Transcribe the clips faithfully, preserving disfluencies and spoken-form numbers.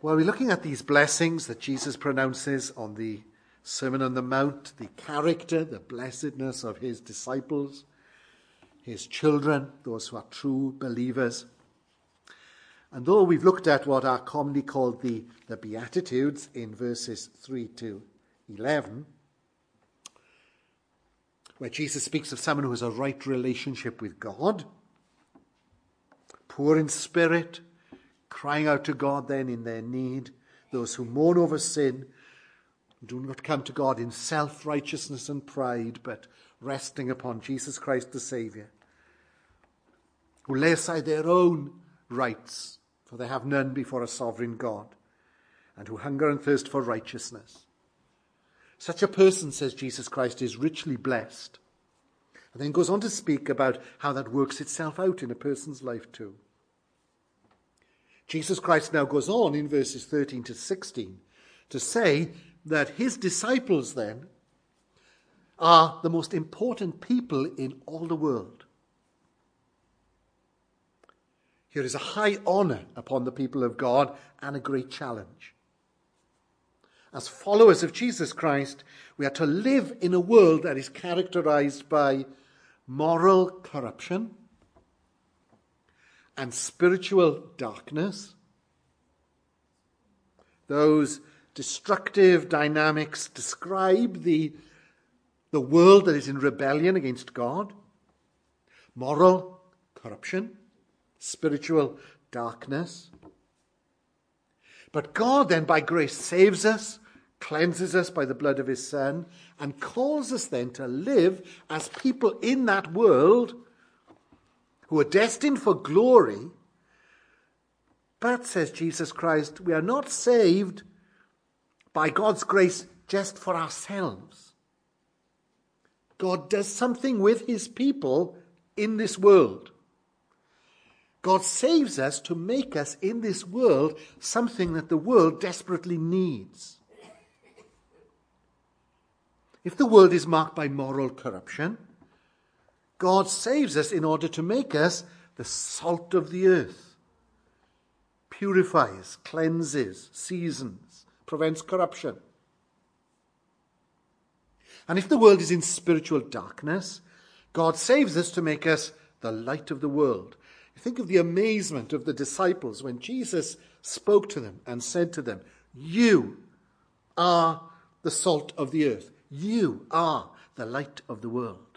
Well, we're looking at these blessings that Jesus pronounces on the Sermon on the Mount, the character, the blessedness of his disciples, his children, those who are true believers. And though we've looked at what are commonly called the, the Beatitudes in verses three to eleven, where Jesus speaks of someone who has a right relationship with God, poor in spirit, crying out to God then in their need, those who mourn over sin, do not come to God in self-righteousness and pride, but resting upon Jesus Christ the Saviour, who lay aside their own rights, for they have none before a sovereign God, and who hunger and thirst for righteousness. Such a person, says Jesus Christ, is richly blessed. And then goes on to speak about how that works itself out in a person's life too. Jesus Christ now goes on in verses thirteen to sixteen to say that his disciples then are the most important people in all the world. Here is a high honor upon the people of God and a great challenge. As followers of Jesus Christ, we are to live in a world that is characterized by moral corruption and spiritual darkness. Those destructive dynamics describe the, the world that is in rebellion against God. Moral corruption, spiritual darkness. But God then by grace saves us, cleanses us by the blood of his Son, and calls us then to live as people in that world who are destined for glory. But, says Jesus Christ, we are not saved by God's grace just for ourselves. God does something with his people in this world. God saves us to make us in this world something that the world desperately needs. If the world is marked by moral corruption, God saves us in order to make us the salt of the earth. Purifies, cleanses, seasons, prevents corruption. And if the world is in spiritual darkness, God saves us to make us the light of the world. Think of the amazement of the disciples when Jesus spoke to them and said to them, "You are the salt of the earth. You are the light of the world."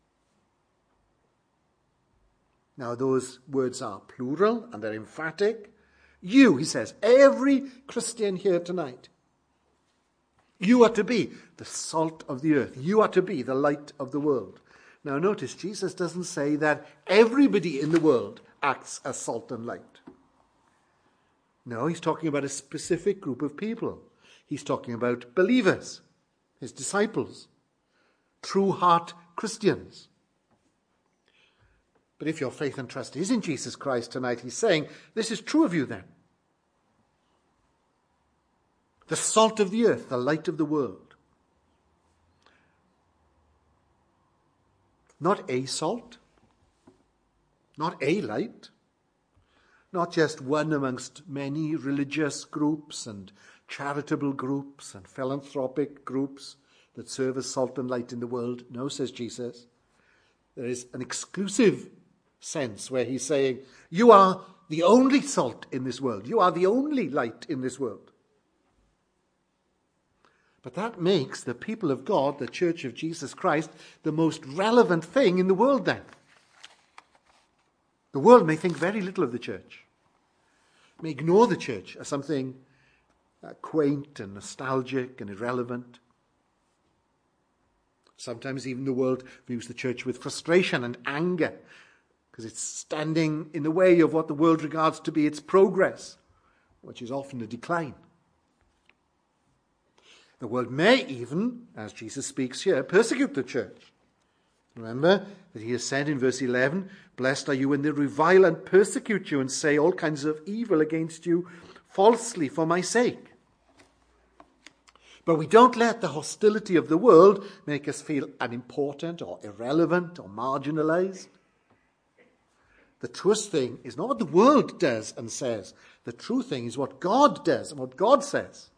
Now those words are plural and they're emphatic. You, he says, every Christian here tonight, you are to be the salt of the earth. You are to be the light of the world. Now notice, Jesus doesn't say that everybody in the world acts as salt and light. No, he's talking about a specific group of people. He's talking about believers, his disciples, true heart Christians. But if your faith and trust is in Jesus Christ tonight, he's saying, this is true of you then. The salt of the earth, the light of the world. Not a salt, not a light, not just one amongst many religious groups and charitable groups and philanthropic groups that serve as salt and light in the world. No, says Jesus, there is an exclusive sense where he's saying, you are the only salt in this world. You are the only light in this world. But that makes the people of God, the Church of Jesus Christ, the most relevant thing in the world then. The world may think very little of the church, may ignore the church as something uh, quaint and nostalgic and irrelevant. Sometimes even the world views the church with frustration and anger because it's standing in the way of what the world regards to be its progress, which is often a decline. The world may even, as Jesus speaks here, persecute the church. Remember that he has said in verse eleven, "Blessed are you when they revile and persecute you and say all kinds of evil against you falsely for my sake." But we don't let the hostility of the world make us feel unimportant or irrelevant or marginalized. The truest thing is not what the world does and says. The true thing is what God does and what God says.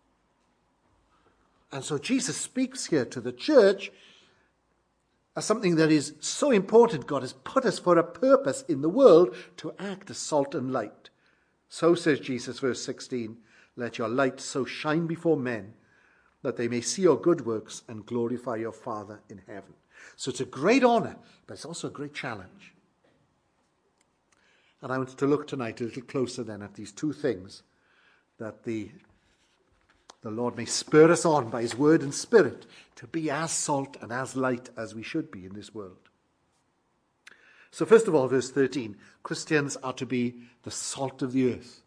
And so Jesus speaks here to the church as something that is so important. God has put us for a purpose in the world to act as salt and light. So says Jesus, verse sixteen, let your light so shine before men that they may see your good works and glorify your Father in heaven. So it's a great honor, but it's also a great challenge. And I want to look tonight a little closer then at these two things, that the, the Lord may spur us on by his word and spirit to be as salt and as light as we should be in this world. So first of all, verse thirteen, Christians are to be the salt of the earth.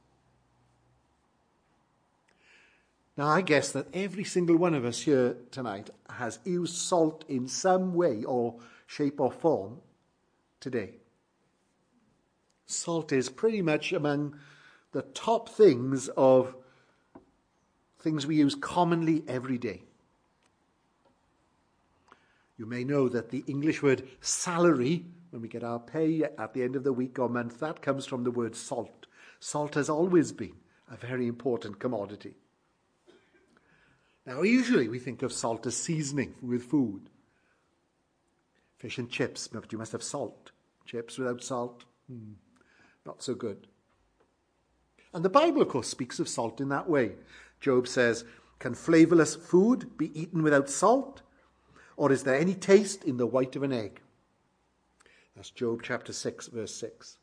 Now, I guess that every single one of us here tonight has used salt in some way or shape or form today. Salt is pretty much among the top things of things we use commonly every day. You may know that the English word salary, when we get our pay at the end of the week or month, that comes from the word salt. Salt has always been a very important commodity. Now, usually we think of salt as seasoning with food. Fish and chips, but you must have salt. Chips without salt, hmm, not so good. And the Bible, of course, speaks of salt in that way. Job says, can flavorless food be eaten without salt? Or is there any taste in the white of an egg? That's Job chapter six, verse six.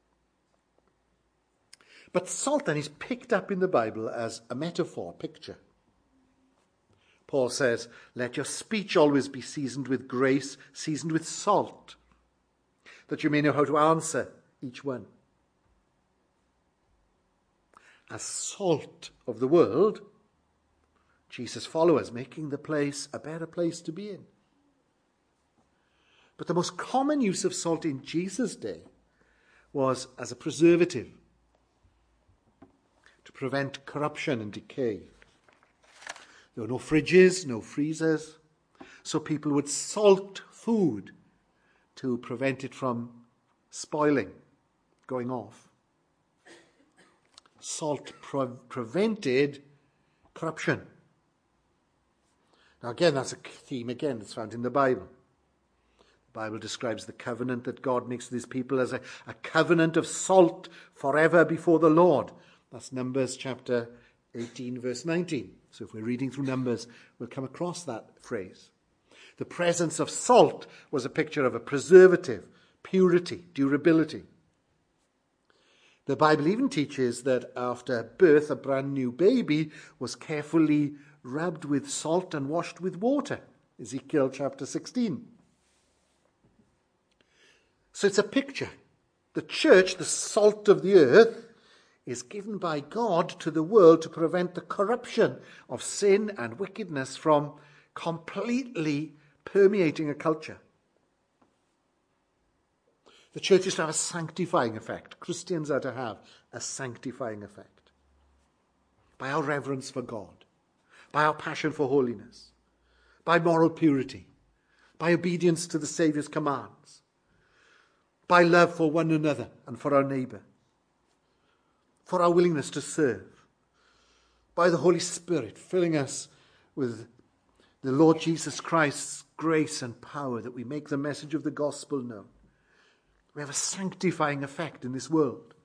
But salt then is picked up in the Bible as a metaphor, picture. Paul says, let your speech always be seasoned with grace, seasoned with salt, that you may know how to answer each one. As salt of the world, Jesus' followers, making the place a better place to be in. But the most common use of salt in Jesus' day was as a preservative, to prevent corruption and decay. There were no fridges, no freezers, so people would salt food to prevent it from spoiling, going off. Salt pre- prevented corruption. Now again, that's a theme again that's found in the Bible. The Bible describes the covenant that God makes with his people as a, a covenant of salt forever before the Lord. That's Numbers chapter eighteen, verse nineteen. So if we're reading through Numbers, we'll come across that phrase. The presence of salt was a picture of a preservative, purity, durability. The Bible even teaches that after birth, a brand new baby was carefully rubbed with salt and washed with water. Ezekiel chapter sixteen. So it's a picture. The church, the salt of the earth, is given by God to the world to prevent the corruption of sin and wickedness from completely permeating a culture. The church is to have a sanctifying effect. Christians are to have a sanctifying effect. By our reverence for God, by our passion for holiness, by moral purity, by obedience to the Saviour's commands, by love for one another and for our neighbour, for our willingness to serve, by the Holy Spirit filling us with the Lord Jesus Christ's grace and power, that we make the message of the gospel known. We have a sanctifying effect in this world.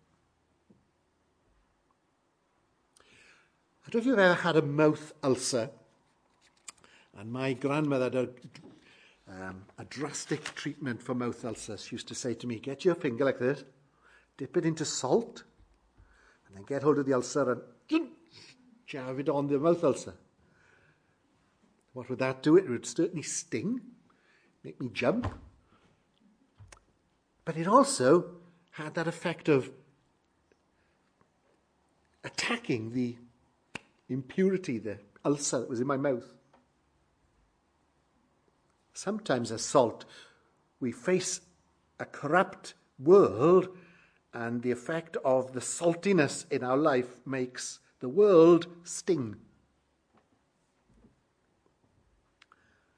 I don't know if you've ever had a mouth ulcer, and my grandmother had a, um, a drastic treatment for mouth ulcers. She used to say to me, get your finger like this, dip it into salt, and then get hold of the ulcer and jab it on the mouth ulcer. What would that do? It would certainly sting, make me jump. But it also had that effect of attacking the impurity, the ulcer that was in my mouth. Sometimes as salt, we face a corrupt world, and the effect of the saltiness in our life makes the world sting.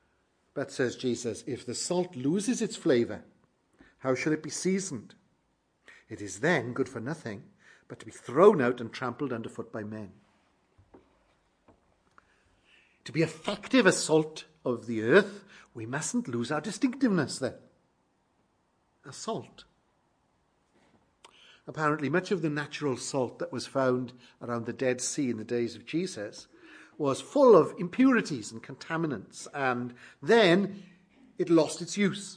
But, says Jesus, if the salt loses its flavour, how shall it be seasoned? It is then good for nothing, but to be thrown out and trampled underfoot by men. To be effective as salt of the earth, we mustn't lose our distinctiveness then. As salt. Apparently, much of the natural salt that was found around the Dead Sea in the days of Jesus was full of impurities and contaminants, and then it lost its use.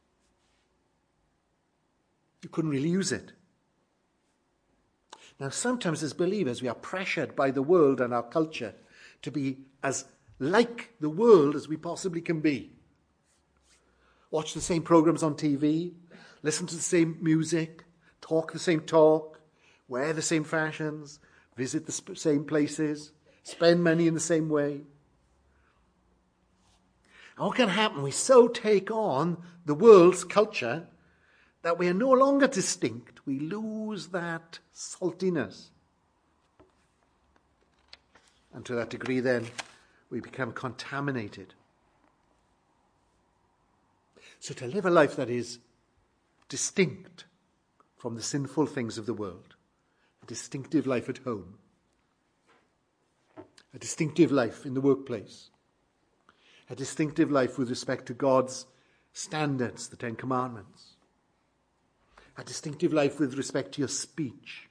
You couldn't really use it. Now, sometimes as believers, we are pressured by the world and our culture to be as like the world as we possibly can be. Watch the same programs on T V, listen to the same music, talk the same talk, wear the same fashions, visit the sp- same places, spend money in the same way. And what can happen? We so take on the world's culture that we are no longer distinct. We lose that saltiness. And to that degree then, we become contaminated. So to live a life that is distinct from the sinful things of the world, a distinctive life at home, a distinctive life in the workplace, a distinctive life with respect to God's standards, the Ten Commandments, a distinctive life with respect to your speech,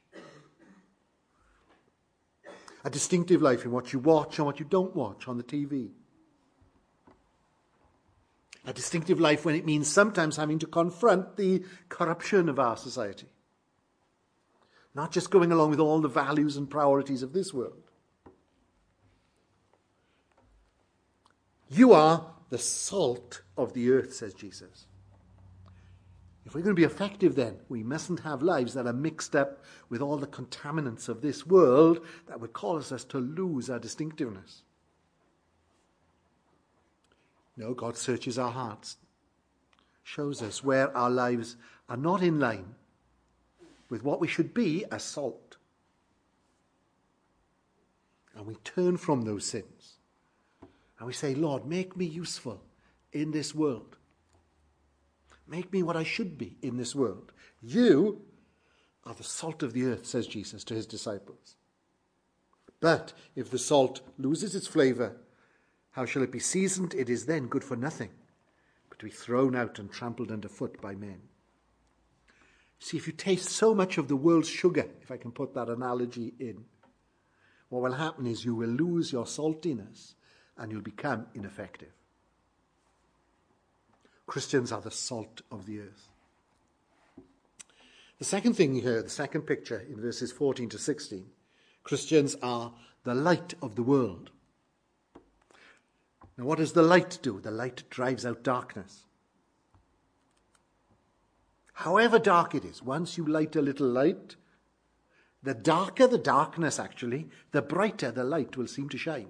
a distinctive life in what you watch and what you don't watch on the T V, a distinctive life when it means sometimes having to confront the corruption of our society, not just going along with all the values and priorities of this world. You are the salt of the earth, says Jesus. If we're going to be effective then, we mustn't have lives that are mixed up with all the contaminants of this world that would cause us to lose our distinctiveness. No, God searches our hearts, shows us where our lives are not in line with what we should be as salt. And we turn from those sins. And we say, Lord, make me useful in this world. Make me what I should be in this world. You are the salt of the earth, says Jesus to his disciples. But if the salt loses its flavour, how shall it be seasoned? It is then good for nothing, but to be thrown out and trampled underfoot by men. See, if you taste so much of the world's sugar, if I can put that analogy in, what will happen is you will lose your saltiness and you'll become ineffective. Christians are the salt of the earth. The second thing here, the second picture in verses fourteen to sixteen, Christians are the light of the world. Now, what does the light do? The light drives out darkness. However dark it is, once you light a little light, the darker the darkness actually, the brighter the light will seem to shine.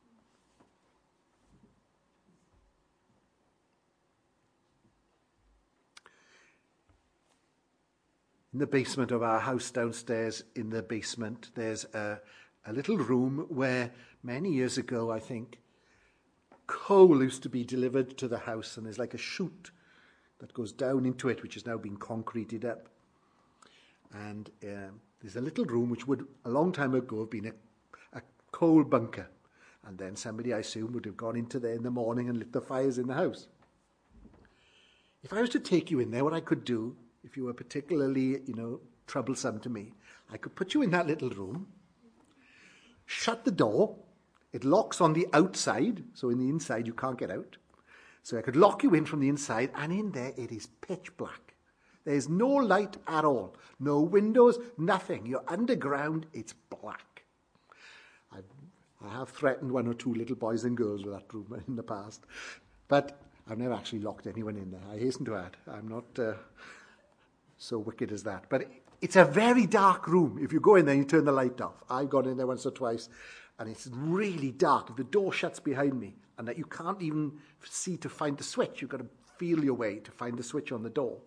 In the basement of our house downstairs, in the basement, there's a, a little room where many years ago, I think, coal used to be delivered to the house, and there's like a chute that goes down into it, which has now been concreted up. And um, there's a little room which would, a long time ago, have been a, a coal bunker. And then somebody, I assume, would have gone into there in the morning and lit the fires in the house. If I was to take you in there, what I could do, if you were particularly, you know, troublesome to me, I could put you in that little room, shut the door. It locks on the outside, so in the inside you can't get out. So I could lock you in from the inside, and in there it is pitch black. There's no light at all. No windows, nothing. You're underground, it's black. I've, I have threatened one or two little boys and girls with that room in the past. But I've never actually locked anyone in there. I hasten to add. I'm not uh, so wicked as that. But it's a very dark room. If you go in there, you turn the light off. I've gone in there once or twice, and it's really dark. If the door shuts behind me, and that you can't even see to find the switch, you've got to feel your way to find the switch on the door.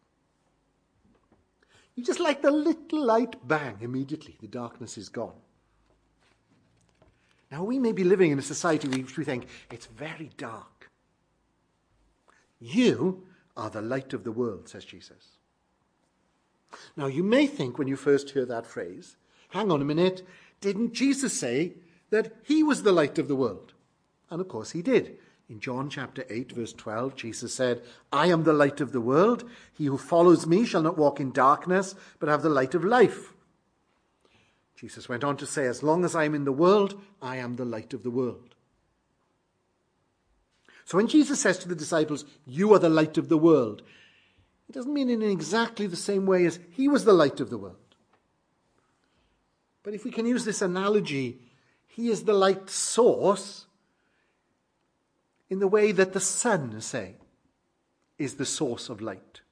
You just like the little light, bang, immediately the darkness is gone. Now, we may be living in a society which we think it's very dark. You are the light of the world, says Jesus. Now, you may think when you first hear that phrase, hang on a minute, didn't Jesus say that he was the light of the world? And of course he did. In John chapter eight, verse twelve, Jesus said, I am the light of the world. He who follows me shall not walk in darkness, but have the light of life. Jesus went on to say, as long as I am in the world, I am the light of the world. So when Jesus says to the disciples, you are the light of the world, it doesn't mean in exactly the same way as he was the light of the world. But if we can use this analogy, he is the light source in the way that the sun, say, is the source of light.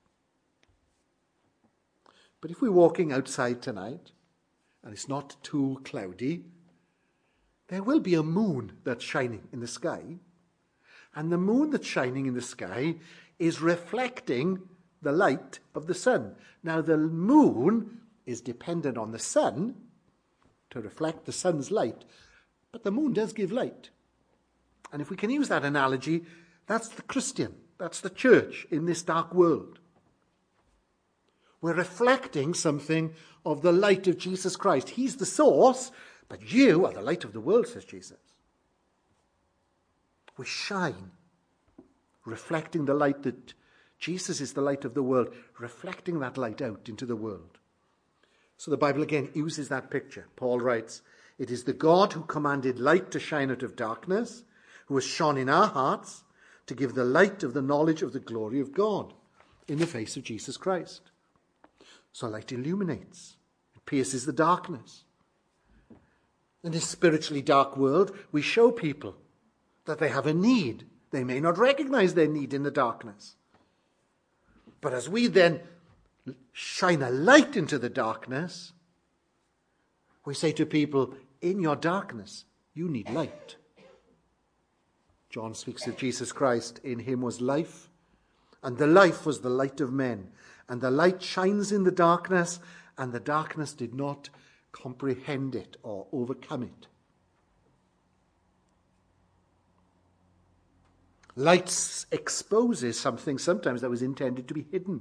But if we're walking outside tonight, and it's not too cloudy, there will be a moon that's shining in the sky. And the moon that's shining in the sky is reflecting the light of the sun. Now, the moon is dependent on the sun to reflect the sun's light, but the moon does give light. And if we can use that analogy, that's the Christian, that's the church in this dark world. We're reflecting something of the light of Jesus Christ. He's the source, but you are the light of the world, says Jesus. We shine, reflecting the light that Jesus is the light of the world, reflecting that light out into the world. So the Bible again uses that picture. Paul writes, it is the God who commanded light to shine out of darkness, who has shone in our hearts to give the light of the knowledge of the glory of God in the face of Jesus Christ. So light illuminates, it pierces the darkness. In this spiritually dark world, we show people that they have a need. They may not recognize their need in the darkness. But as we then shine a light into the darkness, we say to people, in your darkness, you need light. John speaks of Jesus Christ. In him was life, and the life was the light of men. And the light shines in the darkness, and the darkness did not comprehend it or overcome it. Light exposes something sometimes that was intended to be hidden.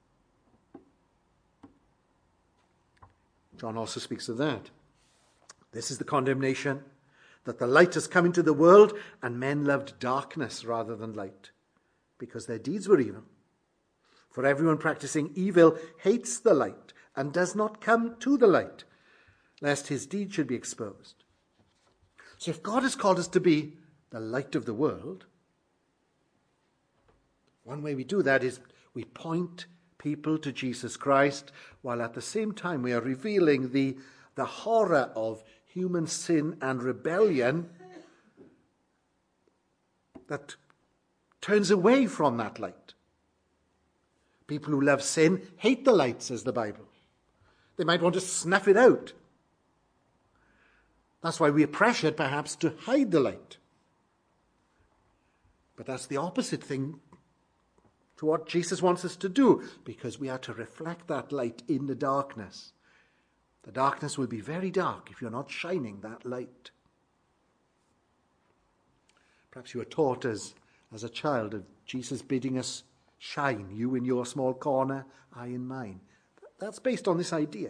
John also speaks of that. This is the condemnation, that the light has come into the world, and men loved darkness rather than light, because their deeds were evil. For everyone practicing evil hates the light and does not come to the light, lest his deed should be exposed. So if God has called us to be the light of the world, one way we do that is we point people to Jesus Christ, while at the same time we are revealing the, the horror of human sin and rebellion that turns away from that light. People who love sin hate the light, says the Bible. They might want to snuff it out. That's why we are pressured, perhaps, to hide the light. But that's the opposite thing to what Jesus wants us to do, because we are to reflect that light in the darkness. The darkness will be very dark if you're not shining that light. Perhaps you were taught as, as a child of Jesus bidding us shine, you in your small corner, I in mine. That's based on this idea.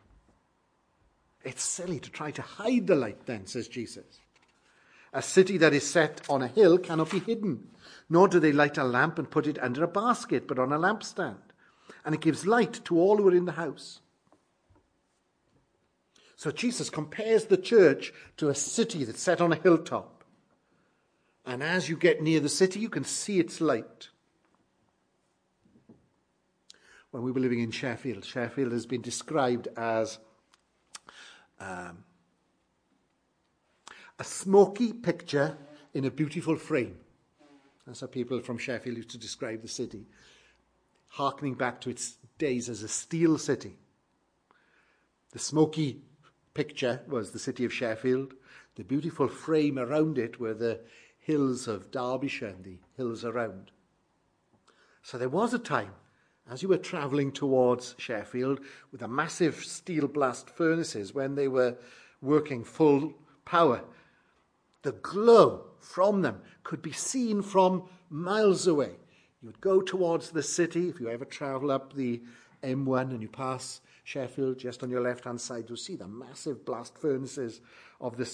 It's silly to try to hide the light then, says Jesus. A city that is set on a hill cannot be hidden, nor do they light a lamp and put it under a basket, but on a lampstand, and it gives light to all who are in the house. So Jesus compares the church to a city that's set on a hilltop. And as you get near the city, you can see its light. When we were living in Sheffield, Sheffield has been described as um, a smoky picture in a beautiful frame. That's how people from Sheffield used to describe the city, harkening back to its days as a steel city. The smoky picture was the city of Sheffield. The beautiful frame around it were the hills of Derbyshire and the hills around. So there was a time, as you were travelling towards Sheffield with the massive steel blast furnaces, when they were working full power, the glow from them could be seen from miles away. You would go towards the city, if you ever travel up the M one and you pass Sheffield, just on your left-hand side, you'll see the massive blast furnaces of the